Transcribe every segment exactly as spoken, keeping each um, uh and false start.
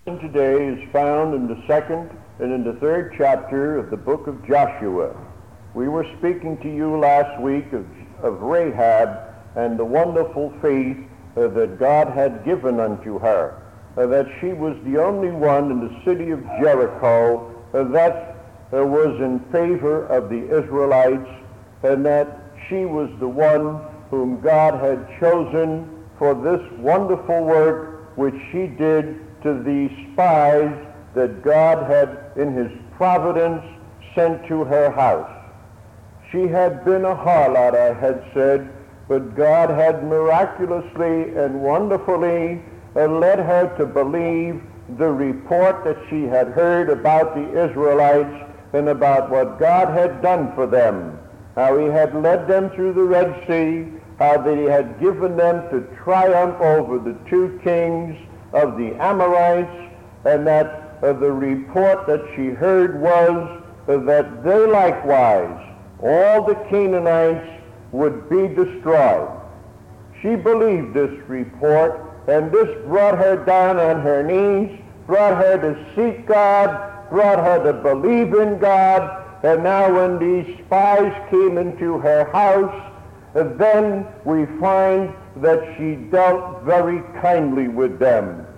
Today is found in the second and in the third chapter of the book of Joshua. We were speaking to you last week of, of Rahab and the wonderful faith uh, that God had given unto her, uh, that she was the only one in the city of Jericho uh, that uh, was in favor of the Israelites, and that she was the one whom God had chosen for this wonderful work which she did to the spies that God had in his providence sent to her house. She had been a harlot, I had said, but God had miraculously and wonderfully uh, led her to believe the report that she had heard about the Israelites and about what God had done for them, how he had led them through the Red Sea, how that he had given them to triumph over the two kings of the Amorites, and that uh, the report that she heard was uh, that they likewise, all the Canaanites, would be destroyed. She believed this report, and this brought her down on her knees, brought her to seek God, brought her to believe in God, and now when these spies came into her house, uh, then we find that she dealt very kindly with them.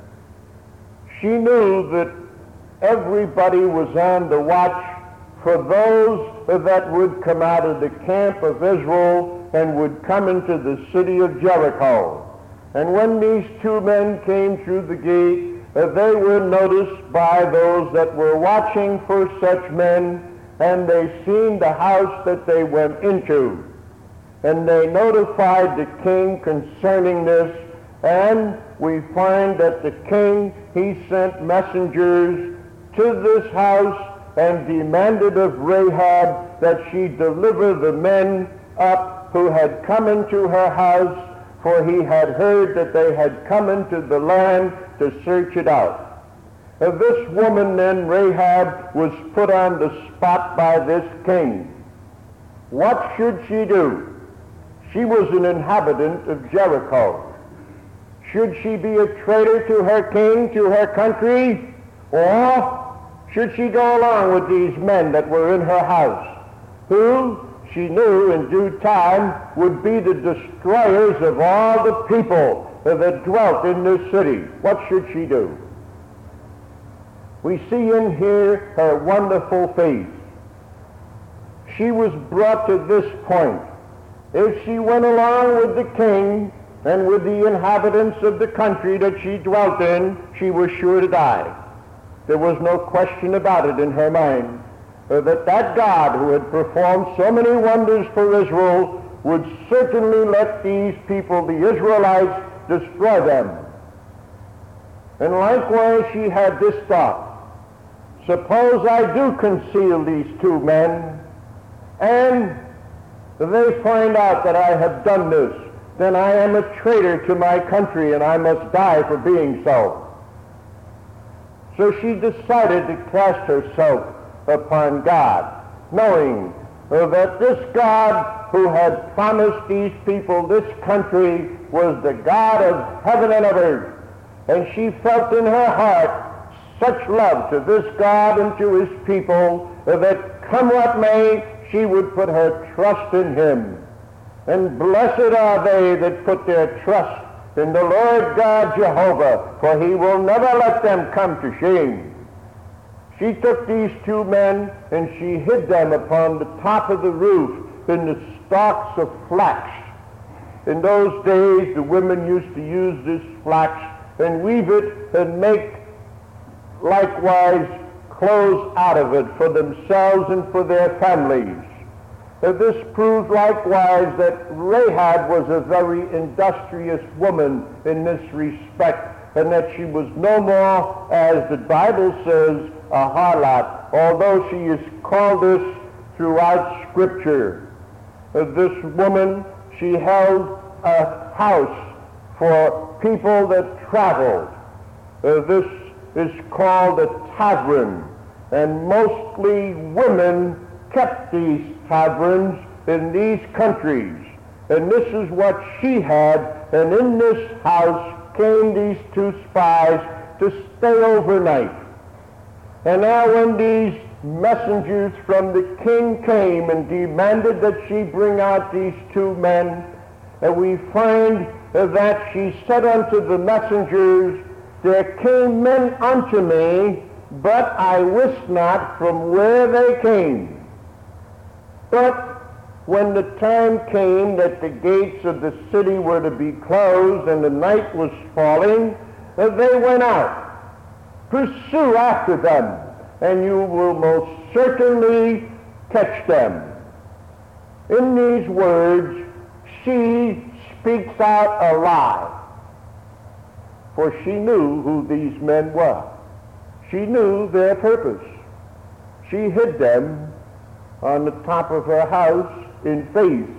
She knew that everybody was on the watch for those that would come out of the camp of Israel and would come into the city of Jericho. And when these two men came through the gate, uh, they were noticed by those that were watching for such men, and they seen the house that they went into. And they notified the king concerning this, and we find that the king, he sent messengers to this house and demanded of Rahab that she deliver the men up who had come into her house, for he had heard that they had come into the land to search it out. And this woman then, Rahab, was put on the spot by this king. What should she do? She was an inhabitant of Jericho. Should she be a traitor to her king, to her country, or should she go along with these men that were in her house, who she knew in due time would be the destroyers of all the people that dwelt in this city? What should she do? We see in here her wonderful faith. She was brought to this point. If she went along with the king and with the inhabitants of the country that she dwelt in, she was sure to die. There was no question about it in her mind, uh, that that God who had performed so many wonders for Israel would certainly let these people, the Israelites, destroy them. And likewise she had this thought: suppose I do conceal these two men, and they find out that I have done this, then I am a traitor to my country, and I must die for being so. So she decided to cast herself upon God, knowing uh, that this God who had promised these people this country was the God of heaven and of earth. And she felt in her heart such love to this God and to his people uh, that come what may, she would put her trust in him. And blessed are they that put their trust in the Lord God Jehovah, for he will never let them come to shame. She took these two men and she hid them upon the top of the roof in the stalks of flax. In those days the women used to use this flax and weave it and make likewise clothes out of it for themselves and for their families. Uh, this proved likewise that Rahab was a very industrious woman in this respect, and that she was no more, as the Bible says, a harlot, although she is called this throughout Scripture. Uh, this woman, she held a house for people that traveled. Uh, this is called a tavern, and mostly women kept these taverns in these countries. And this is what she had, and in this house came these two spies to stay overnight. And now when these messengers from the king came and demanded that she bring out these two men, and we find that she said unto the messengers, there came men unto me, but I wist not from where they came. But when the time came that the gates of the city were to be closed and the night was falling, they went out. Pursue after them, and you will most certainly catch them. In these words, she speaks out a lie, for she knew who these men were. She knew their purpose. She hid them on the top of her house in faith.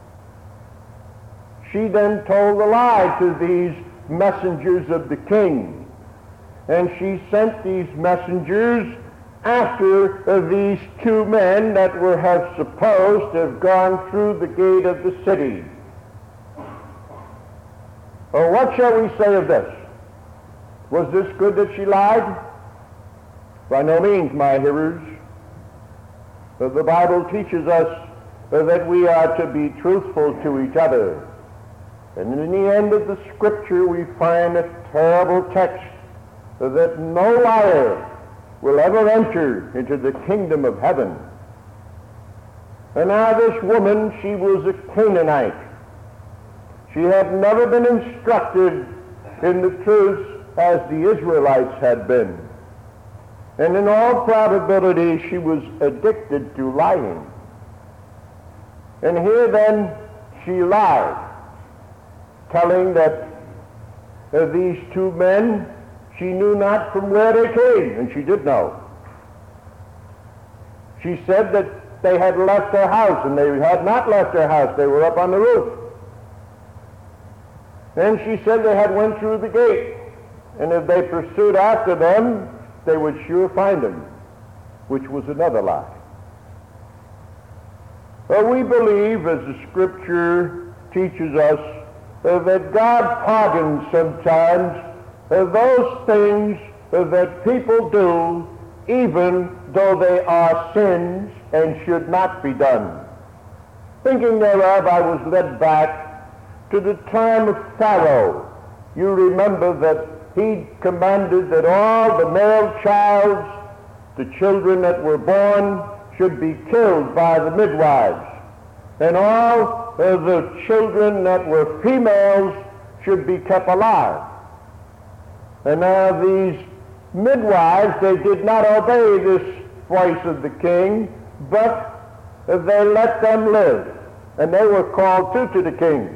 She then told a lie to these messengers of the king, and she sent these messengers after these two men that were have supposed to have gone through the gate of the city. Well, what shall we say of this? Was this good that she lied? By no means, my hearers. But the Bible teaches us that we are to be truthful to each other. And in the end of the scripture we find a terrible text that no liar will ever enter into the kingdom of heaven. And now this woman, she was a Canaanite. She had never been instructed in the truth as the Israelites had been. And in all probability, she was addicted to lying. And here then she lied, telling that uh, these two men, she knew not from where they came, and she did know. She said that they had left her house, and they had not left her house. They were up on the roof. Then she said they had went through the gate, and if they pursued after them, they would sure find them, which was another lie. Well, we believe, as the scripture teaches us, uh, that God pardons sometimes uh, those things uh, that people do, even though they are sins and should not be done. Thinking thereof, I was led back to the time of Pharaoh. You remember that he commanded that all the male childs, the children that were born, should be killed by the midwives, and all uh, the children that were females should be kept alive. And now these midwives, they did not obey this voice of the king, but uh, they let them live, and they were called too to the king.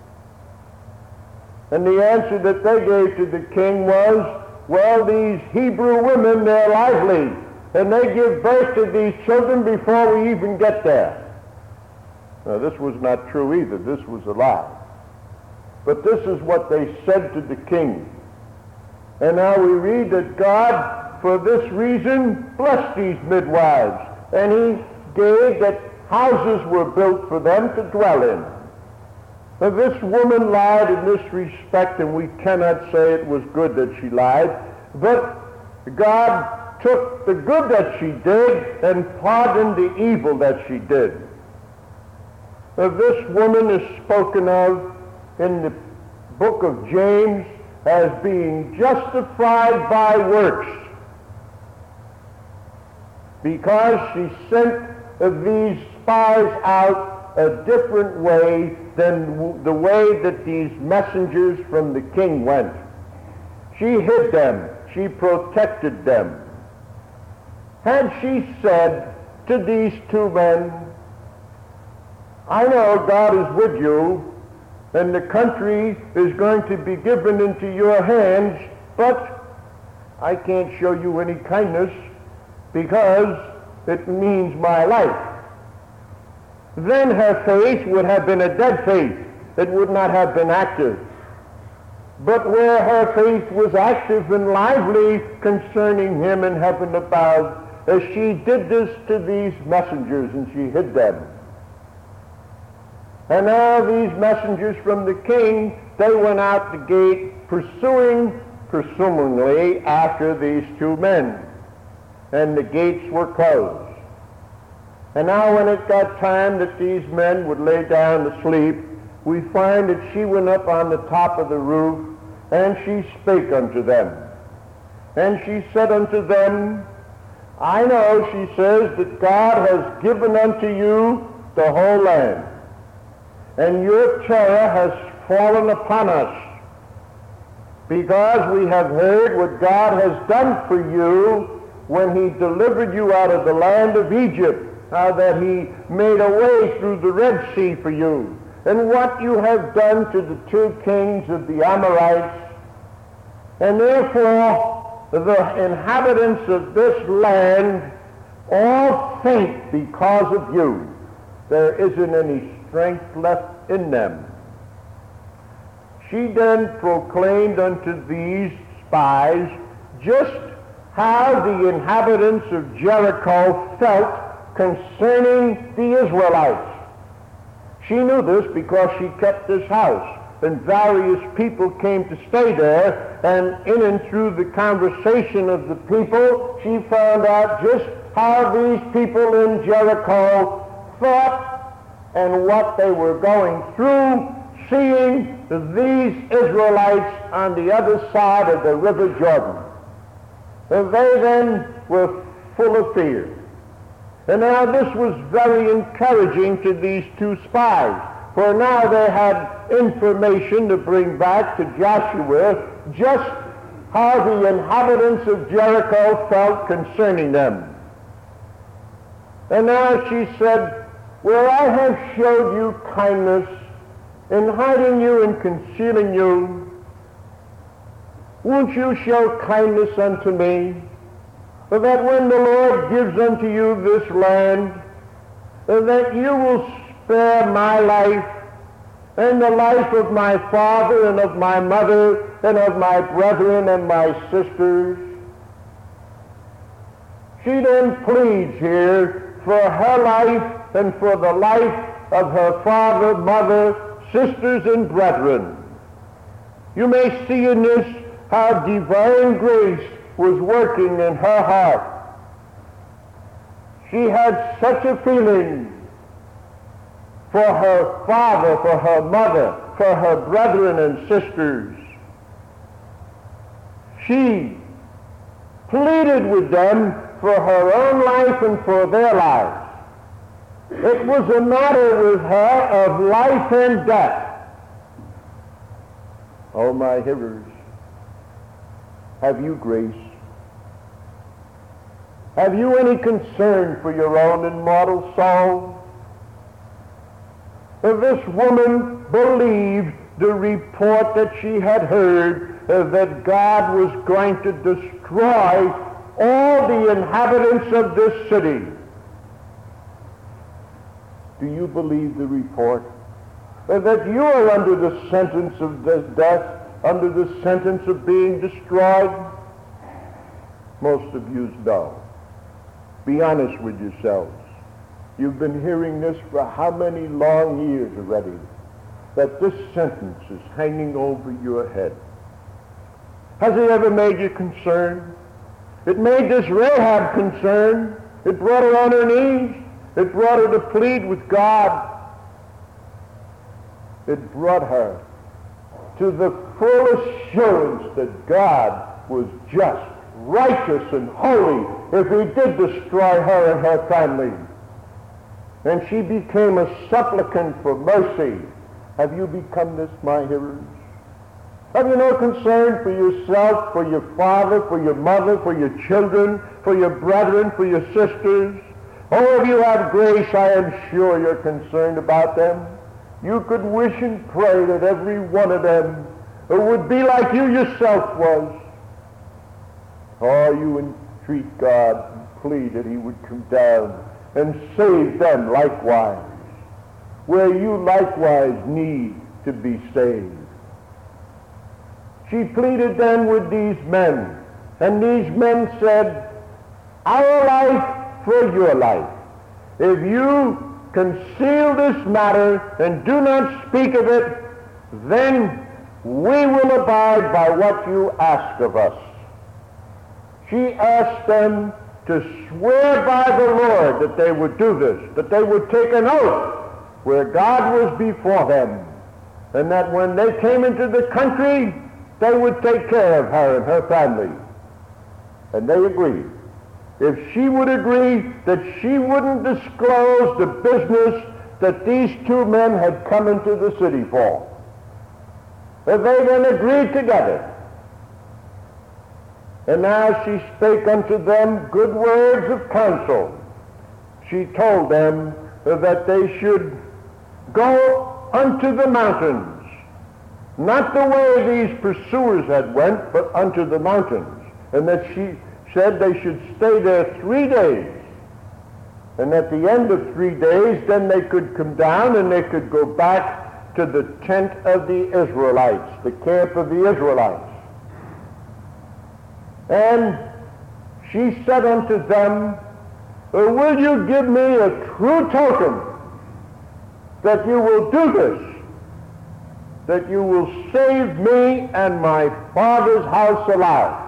And the answer that they gave to the king was, well, these Hebrew women, they're lively, and they give birth to these children before we even get there. Now, this was not true either. This was a lie. But this is what they said to the king. And now we read that God, for this reason, blessed these midwives, and he gave that houses were built for them to dwell in. Now, this woman lied in this respect, and we cannot say it was good that she lied, but God took the good that she did and pardoned the evil that she did. Now, this woman is spoken of in the book of James as being justified by works, because she sent these spies out a different way than the way that these messengers from the king went. She hid them. She protected them. Had she said to these two men, I know God is with you, and the country is going to be given into your hands, but I can't show you any kindness because it means my life, then her faith would have been a dead faith. It would not have been active. But where her faith was active and lively concerning him in heaven above, as she did this to these messengers, and she hid them. And now these messengers from the king, they went out the gate pursuing presumably after these two men, and the gates were closed. And now when it got time that these men would lay down to sleep, we find that she went up on the top of the roof, and she spake unto them. And she said unto them, I know, she says, that God has given unto you the whole land, and your terror has fallen upon us, because we have heard what God has done for you when he delivered you out of the land of Egypt, how that he made a way through the Red Sea for you, and what you have done to the two kings of the Amorites. And therefore the inhabitants of this land all faint because of you. There isn't any strength left in them. She then proclaimed unto these spies just how the inhabitants of Jericho felt concerning the Israelites. She knew this because she kept this house, and various people came to stay there, and in and through the conversation of the people, she found out just how these people in Jericho thought and what they were going through, seeing these Israelites on the other side of the river Jordan. And they then were full of fear. And now this was very encouraging to these two spies, for now they had information to bring back to Joshua just how the inhabitants of Jericho felt concerning them. And now she said, where I have showed you kindness in hiding you and concealing you, won't you show kindness unto me, so that when the Lord gives unto you this land, that you will spare my life and the life of my father and of my mother and of my brethren and my sisters? She then pleads here for her life and for the life of her father, mother, sisters, and brethren. You may see in this how divine grace was working in her heart. She had such a feeling for her father, for her mother, for her brethren and sisters. She pleaded with them for her own life and for their lives. It was a matter with her of life and death. Oh, my hearers, have you grace? Have you any concern for your own immortal soul? This woman believed the report that she had heard uh, that God was going to destroy all the inhabitants of this city. Do you believe the report? Uh, that you are under the sentence of death, under the sentence of being destroyed? Most of you know. Be honest with yourselves. You've been hearing this for how many long years already, that this sentence is hanging over your head. Has it ever made you concerned? It made this Rahab concerned. It brought her on her knees. It brought her to plead with God. It brought her to the full assurance that God was just, righteous, and holy if he did destroy her and her family. And she became a supplicant for mercy. Have you become this, my hearers? Have you no concern for yourself, for your father, for your mother, for your children, for your brethren, for your sisters? Oh, if you have grace, I am sure you're concerned about them. You could wish and pray that every one of them would be like you yourself was. Oh, you entreat God and plead that he would come down and save them likewise, where you likewise need to be saved. She pleaded then with these men, and these men said, our life for your life. If you conceal this matter and do not speak of it, then we will abide by what you ask of us. She asked them to swear by the Lord that they would do this, that they would take an oath where God was before them, and that when they came into the country, they would take care of her and her family. And they agreed. If she would agree that she wouldn't disclose the business that these two men had come into the city for, if they then agreed together. And now she spake unto them good words of counsel. She told them that they should go unto the mountains, not the way these pursuers had went, but unto the mountains, and that she said they should stay there three days, and at the end of three days then they could come down and they could go back to the tent of the Israelites, the camp of the Israelites. And she said unto them, will you give me a true token that you will do this, that you will save me and my father's house alive?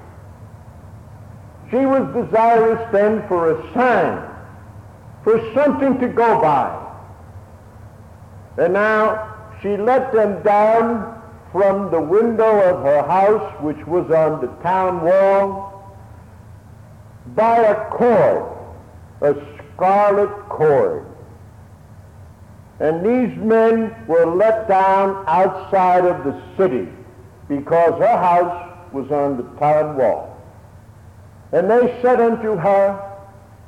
She was desirous then for a sign, for something to go by. And now she let them down from the window of her house, which was on the town wall, by a cord, a scarlet cord. And these men were let down outside of the city because her house was on the town wall. And they said unto her,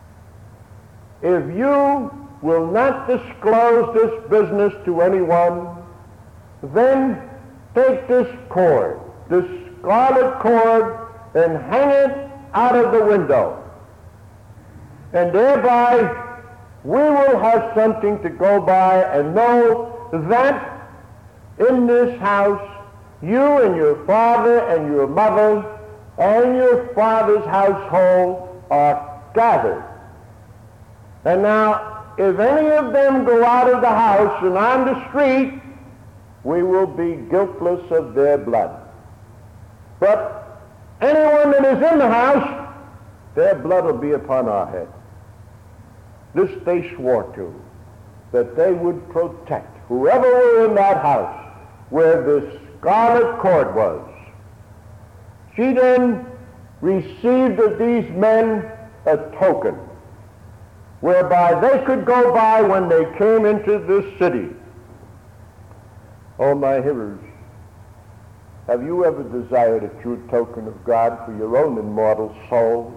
if you will not disclose this business to anyone, then take this cord, this scarlet cord, and hang it out of the window. And thereby we will have something to go by and know that in this house you and your father and your mother and your father's household are gathered. And now, if any of them go out of the house and on the street, we will be guiltless of their blood. But anyone that is in the house, their blood will be upon our head. This they swore to, that they would protect whoever were in that house where this scarlet cord was. She then received of these men a token whereby they could go by when they came into this city. Oh, my hearers, have you ever desired a true token of God for your own immortal soul?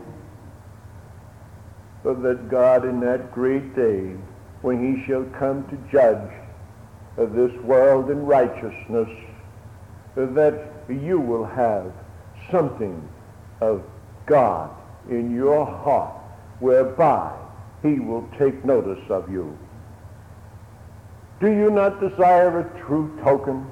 So that God in that great day, when he shall come to judge of this world in righteousness, that you will have something of God in your heart, whereby he will take notice of you. Do you not desire a true token?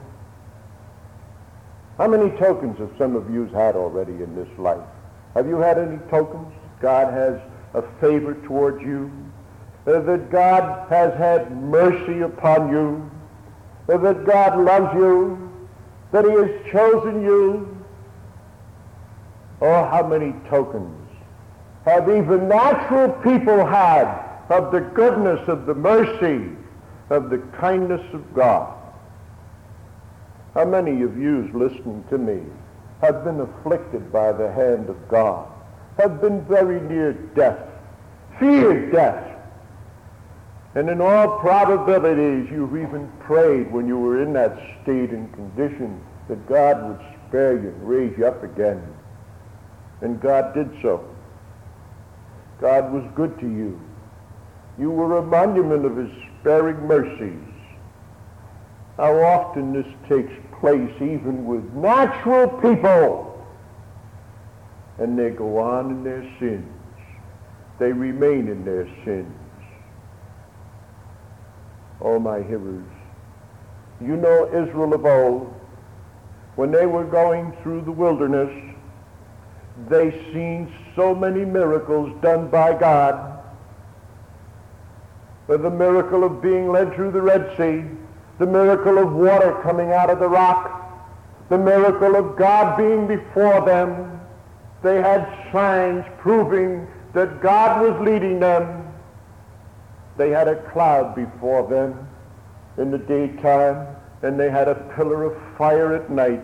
How many tokens have some of you had already in this life? Have you had any tokens? God has a favor towards you, uh, that God has had mercy upon you, uh, that God loves you, that he has chosen you. Oh, how many tokens have even natural people had of the goodness, of the mercy, of the kindness of God? How many of you listening to me have been afflicted by the hand of God, have been very near death, feared death, and in all probabilities you've even prayed when you were in that state and condition that God would spare you and raise you up again. And God did so. God was good to you. You were a monument of his sparing mercies. How often this takes place even with natural people, and they go on in their sins. They remain in their sins. Oh, my hearers, you know Israel of old, when they were going through the wilderness, they seen so many miracles done by God. The miracle of being led through the Red Sea, the miracle of water coming out of the rock, the miracle of God being before them. They had signs proving that God was leading them. They had a cloud before them in the daytime, and they had a pillar of fire at night.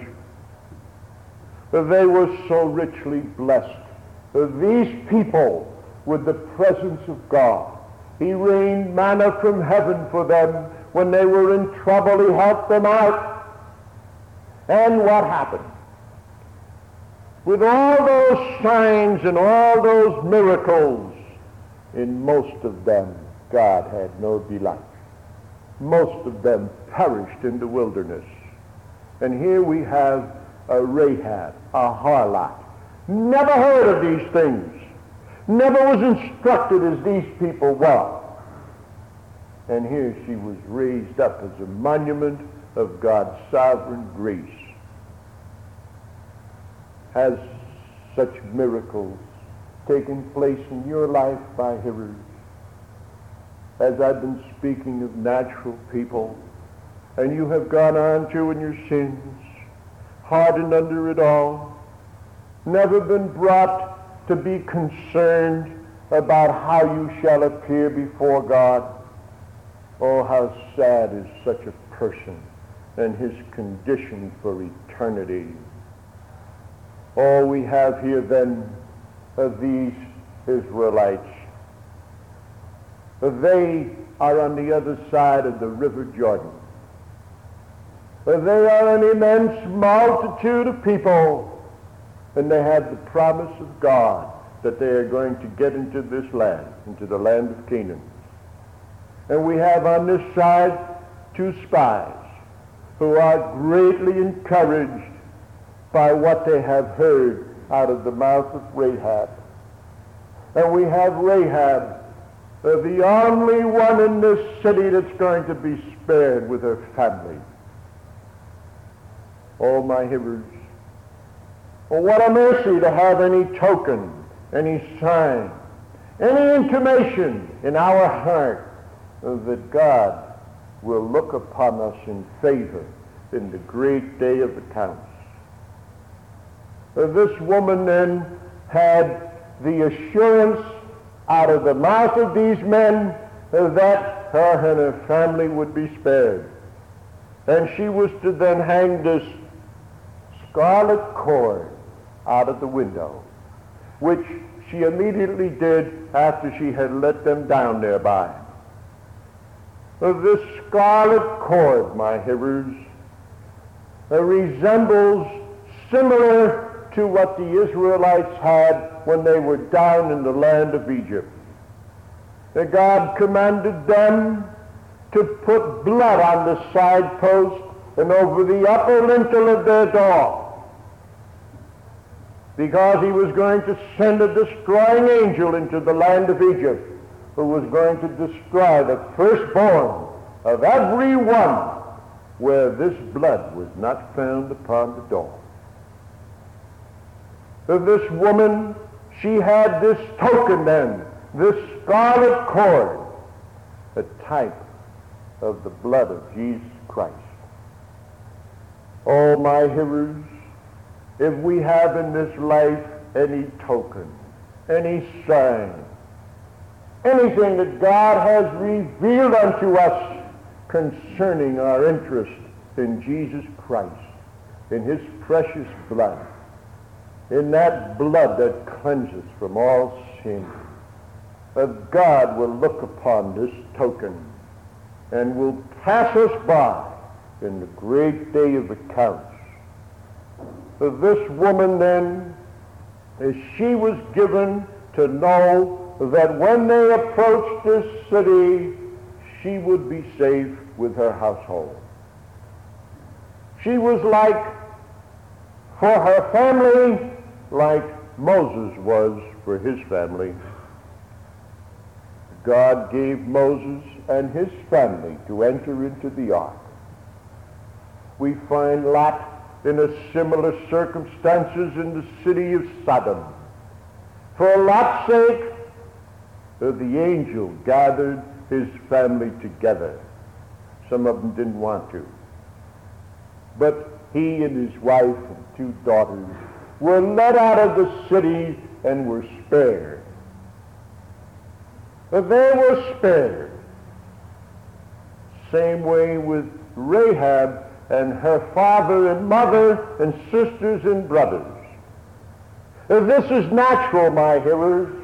They were so richly blessed. These people with the presence of God. He rained manna from heaven for them. When they were in trouble, he helped them out. And what happened? With all those signs and all those miracles, in most of them, God had no delight. Most of them perished in the wilderness. And here we have a Rahab, a harlot, never heard of these things, never was instructed as these people were. And here she was raised up as a monument of God's sovereign grace. Has such miracles taken place in your life, my hearers? As I've been speaking of natural people, and you have gone on to in your sins, hardened under it all, never been brought to be concerned about how you shall appear before God. Oh, how sad is such a person and his condition for eternity. All we have here then of these Israelites, they are on the other side of the river Jordan. They are an immense multitude of people, and they have the promise of God that they are going to get into this land, into the land of Canaan. And we have on this side two spies who are greatly encouraged by what they have heard out of the mouth of Rahab. And we have Rahab, uh, the only one in this city that's going to be spared with her family. Oh, my hearers, oh, what a mercy to have any token, any sign, any intimation in our heart that God will look upon us in favor in the great day of accounts. Uh, this woman then had the assurance out of the mouth of these men uh, that her and her family would be spared. And she was to then hang this scarlet cord out of the window, which she immediately did after she had let them down thereby. Uh, this scarlet cord, my hearers, uh, resembles similar to what the Israelites had when they were down in the land of Egypt. That God commanded them to put blood on the side post and over the upper lintel of their door, because he was going to send a destroying angel into the land of Egypt, who was going to destroy the firstborn of every one where this blood was not found upon the door. So this woman, she had this token then, this scarlet cord, a type of the blood of Jesus Christ. Oh, my hearers, if we have in this life any token, any sign, anything that God has revealed unto us concerning our interest in Jesus Christ, in his precious blood, in that blood that cleanses from all sin, that God will look upon this token and will pass us by in the great day of accounts. So this woman then, as she was given to know that when they approached this city, she would be safe with her household. She was like, for her family, like Moses was for his family. God gave Moses and his family to enter into the ark. We find Lot in a similar circumstances in the city of Sodom. For Lot's sake, the angel gathered his family together. Some of them didn't want to. But he and his wife and two daughters were led out of the city and were spared. But they were spared. Same way with Rahab and her father and mother and sisters and brothers. This is natural, my hearers.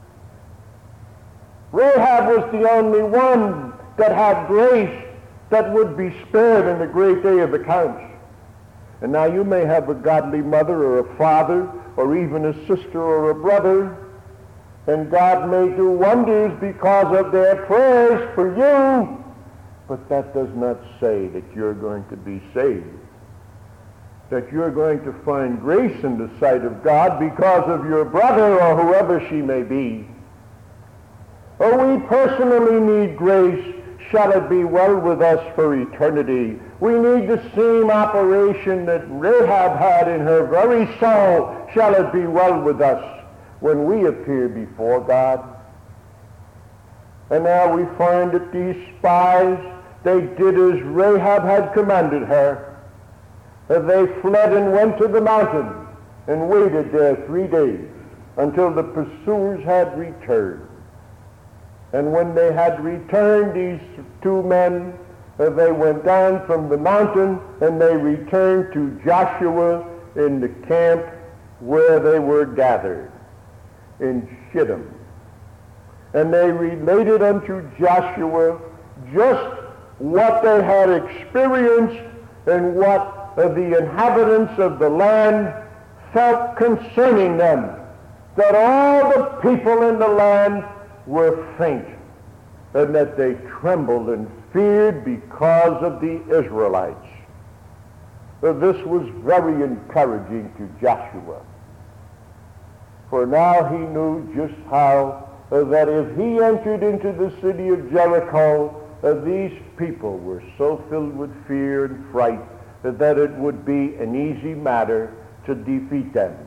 Rahab was the only one that had grace that would be spared in the great day of accounts. And now you may have a godly mother or a father or even a sister or a brother, and God may do wonders because of their prayers for you, but that does not say that you're going to be saved, that you're going to find grace in the sight of God because of your brother or whoever she may be. Oh, we personally need grace. Shall it be well with us for eternity? We need the same operation that Rahab had in her very soul. Shall it be well with us when we appear before God? And now we find that these spies, they did as Rahab had commanded her. That they fled and went to the mountain and waited there three days until the pursuers had returned. And when they had returned, these two men, uh, they went down from the mountain and they returned to Joshua in the camp where they were gathered in Shittim. And they related unto Joshua just what they had experienced and what uh, the inhabitants of the land felt concerning them, that all the people in the land were faint, and that they trembled and feared because of the Israelites. So this was very encouraging to Joshua, for now he knew just how uh, that if he entered into the city of Jericho, uh, these people were so filled with fear and fright uh, that it would be an easy matter to defeat them.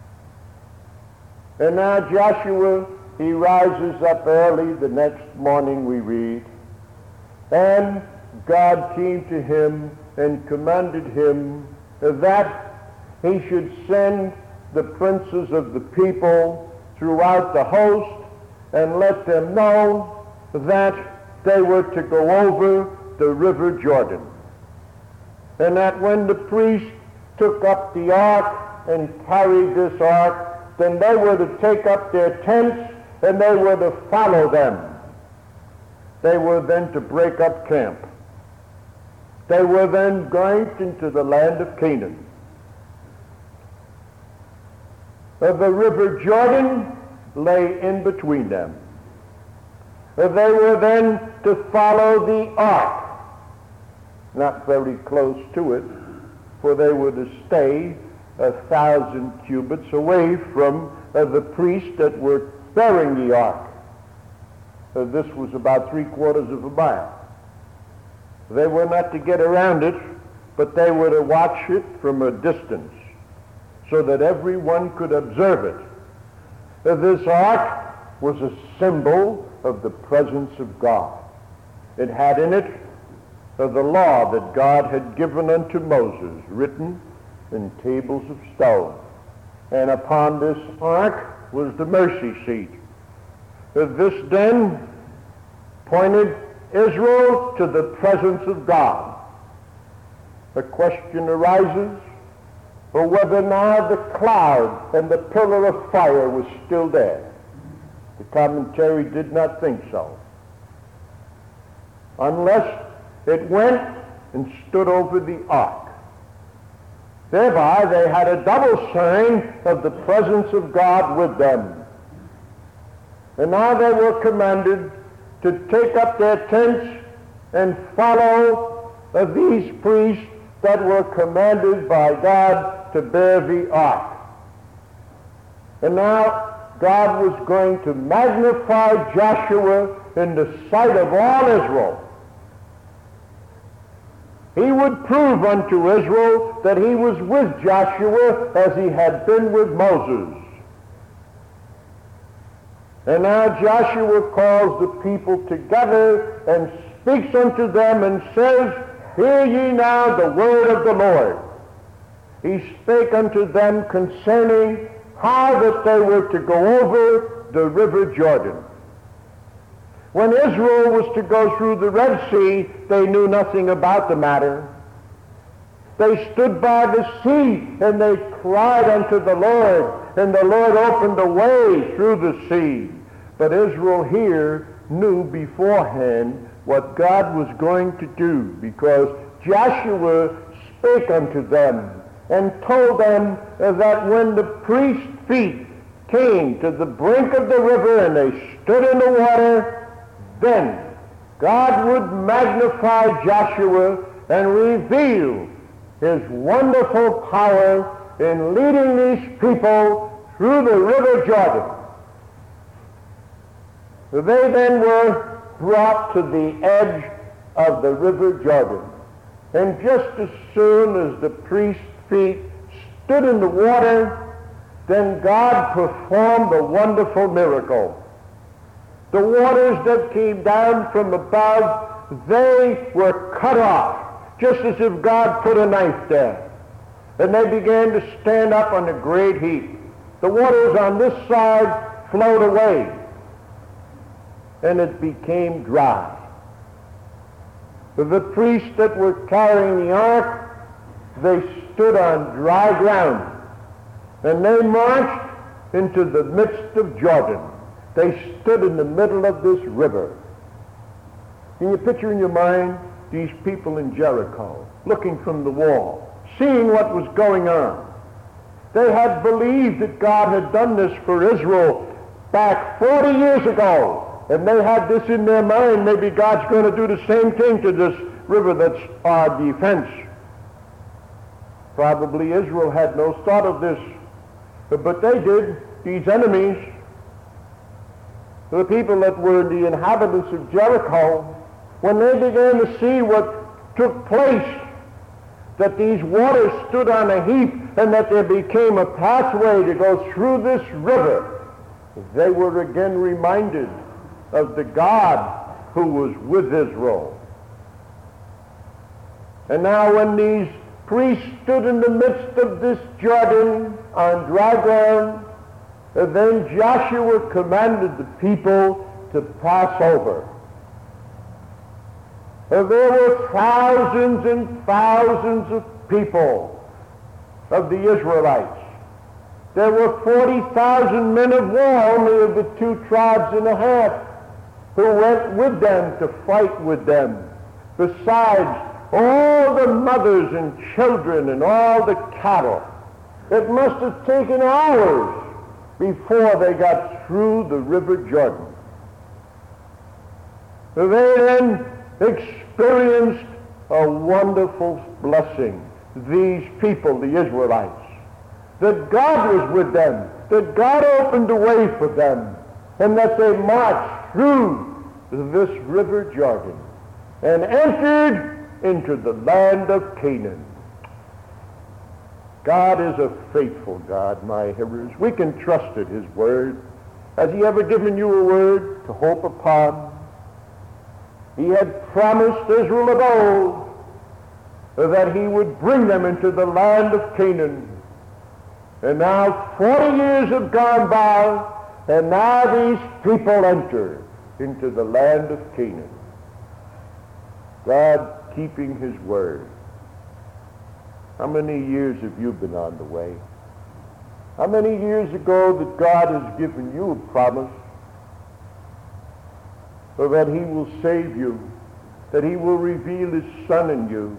And now Joshua, he rises up early the next morning, we read, and God came to him and commanded him that he should send the princes of the people throughout the host and let them know that they were to go over the river Jordan. And that when the priest took up the ark and carried this ark, then they were to take up their tents and they were to follow them. They were then to break up camp. They were then going into the land of Canaan. Uh, the river Jordan lay in between them. Uh, they were then to follow the ark, not very close to it, for they were to stay a thousand cubits away from uh, the priests that were bearing the ark. Uh, this was about three quarters of a mile. They were not to get around it, but they were to watch it from a distance so that everyone could observe it. Uh, this ark was a symbol of the presence of God. It had in it uh, the law that God had given unto Moses, written in tables of stone. And upon this ark was the mercy seat. Uh, this then pointed Israel to the presence of God. The question arises for whether now the cloud and the pillar of fire was still there. The commentary did not think so, unless it went and stood over the ark. Thereby they had a double sign of the presence of God with them. And now they were commanded to take up their tents and follow uh, these priests that were commanded by God to bear the ark. And now God was going to magnify Joshua in the sight of all Israel. He would prove unto Israel that he was with Joshua as he had been with Moses. And now Joshua calls the people together and speaks unto them and says, hear ye now the word of the Lord. He spake unto them concerning how that they were to go over the river Jordan. When Israel was to go through the Red Sea, they knew nothing about the matter. They stood by the sea, and they cried unto the Lord, and the Lord opened a way through the sea. But Israel here knew beforehand what God was going to do, because Joshua spake unto them and told them that when the priest's feet came to the brink of the river and they stood in the water, then God would magnify Joshua and reveal his wonderful power in leading these people through the river Jordan. They then were brought to the edge of the river Jordan. And just as soon as the priest's feet stood in the water, then God performed a wonderful miracle. The waters that came down from above, they were cut off, just as if God put a knife there. And they began to stand up on a great heap. The waters on this side flowed away, and it became dry. The priests that were carrying the ark, they stood on dry ground, and they marched into the midst of Jordan. They stood in the middle of this river. Can you picture in your mind these people in Jericho, looking from the wall, seeing what was going on? They had believed that God had done this for Israel back forty years ago, and they had this in their mind, maybe God's going to do the same thing to this river that's our defense. Probably Israel had no thought of this, but they did. These enemies, the people that were the inhabitants of Jericho, when they began to see what took place, that these waters stood on a heap and that there became a pathway to go through this river, they were again reminded of the God who was with Israel. And now when these priests stood in the midst of this Jordan on dry ground, then Joshua commanded the people to pass over. There were thousands and thousands of people of the Israelites. There were forty thousand men of war, only of the two tribes and a half, who went with them to fight with them, besides all the mothers and children and all the cattle. It must have taken hours before they got through the river Jordan. They then experienced a wonderful blessing, these people, the Israelites, that God was with them, that God opened the way for them, and that they marched through this river Jordan and entered into the land of Canaan. God is a faithful God, my hearers. We can trust in his word. Has he ever given you a word to hope upon? He had promised Israel of old that he would bring them into the land of Canaan. And now forty years have gone by, and now these people enter into the land of Canaan. God keeping his word. How many years have you been on the way? How many years ago that God has given you a promise so that he will save you, that he will reveal his Son in you,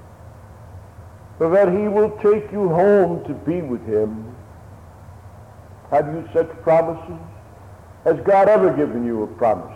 so that he will take you home to be with him? Have you such promises? Has God ever given you a promise?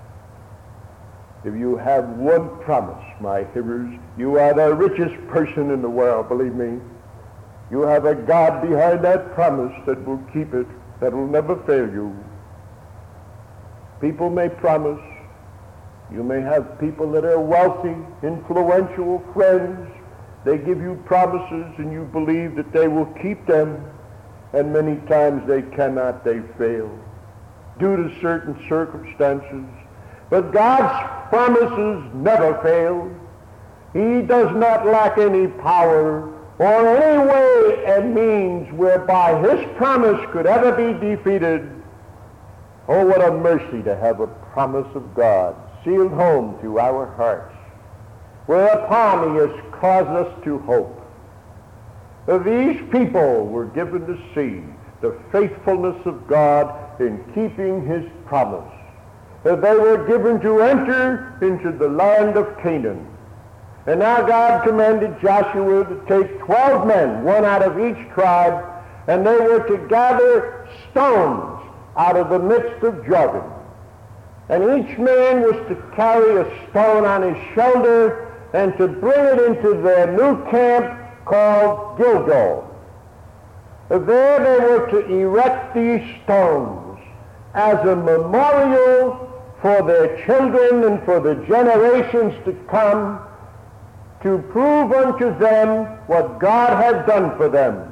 If you have one promise, my hearers, you are the richest person in the world, believe me. You have a God behind that promise that will keep it, that will never fail you. People may promise. You may have people that are wealthy, influential friends. They give you promises and you believe that they will keep them, and many times they cannot, they fail due to certain circumstances. But God's promises never fail. He does not lack any power or any way and means whereby his promise could ever be defeated. Oh, what a mercy to have a promise of God sealed home to our hearts, whereupon he has caused us to hope. These people were given to see the faithfulness of God in keeping his promise. They were given to enter into the land of Canaan. And now God commanded Joshua to take twelve men, one out of each tribe, and they were to gather stones out of the midst of Jordan. And each man was to carry a stone on his shoulder and to bring it into their new camp called Gilgal. There they were to erect these stones as a memorial for their children and for the generations to come, to prove unto them what God had done for them.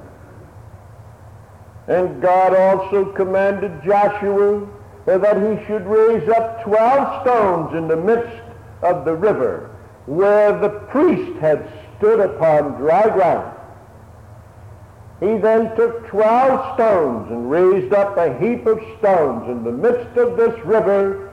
And God also commanded Joshua that he should raise up twelve stones in the midst of the river where the priest had stood upon dry ground. He then took twelve stones and raised up a heap of stones in the midst of this river,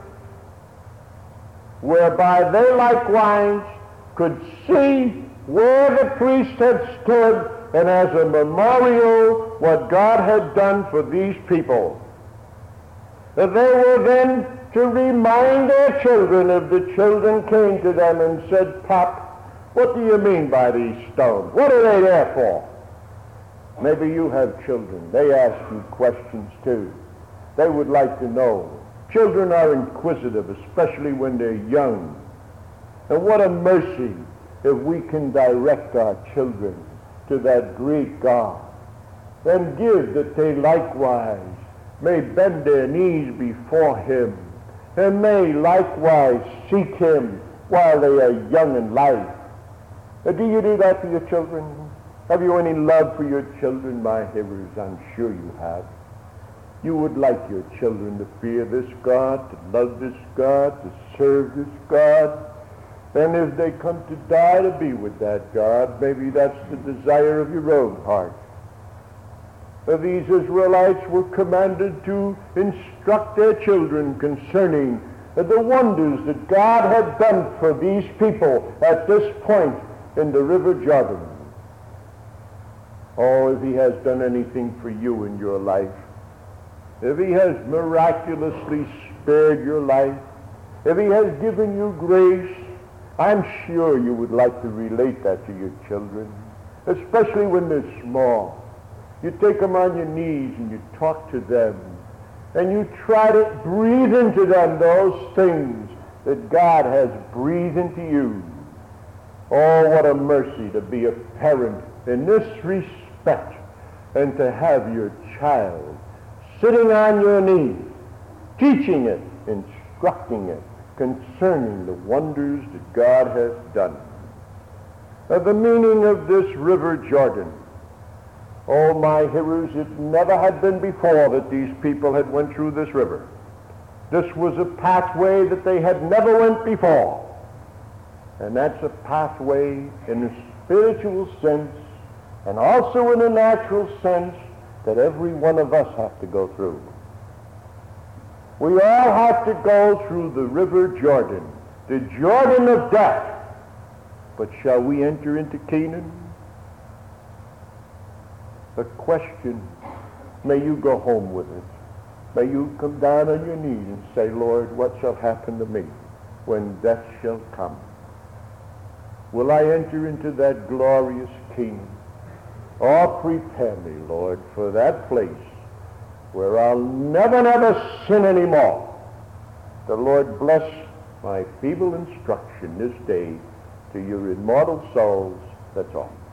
whereby they likewise could see where the priest had stood, and as a memorial what God had done for these people. That they were then to remind their children if the children came to them and said, "Pop, what do you mean by these stones? What are they there for?" Maybe you have children. They ask you questions too. They would like to know. Children are inquisitive, especially when they're young. And what a mercy if we can direct our children to that great God, and give that they likewise may bend their knees before him, and may likewise seek him while they are young in life. Uh, do you do that for your children? Have you any love for your children, my hearers? I'm sure you have. You would like your children to fear this God, to love this God, to serve this God. And if they come to die to be with that God, maybe that's the desire of your own heart. These Israelites were commanded to instruct their children concerning the wonders that God had done for these people at this point in the river Jordan. Oh, if he has done anything for you in your life, if he has miraculously spared your life, if he has given you grace, I'm sure you would like to relate that to your children, especially when they're small. You take them on your knees and you talk to them, and you try to breathe into them those things that God has breathed into you. Oh, what a mercy to be a parent in this respect, and to have your child sitting on your knee, teaching it, instructing it concerning the wonders that God has done. Uh, the meaning of this river Jordan. Oh, my hearers, it never had been before that these people had went through this river. This was a pathway that they had never went before. And that's a pathway in a spiritual sense, and also in a natural sense, that every one of us have to go through. We all have to go through the river Jordan, the Jordan of death. But shall we enter into Canaan? The question, may you go home with it. May you come down on your knees and say, Lord, what shall happen to me when death shall come? Will I enter into that glorious Canaan? Oh, prepare me, Lord, for that place where I'll never, never sin anymore. The Lord bless my feeble instruction this day to your immortal souls. That's all.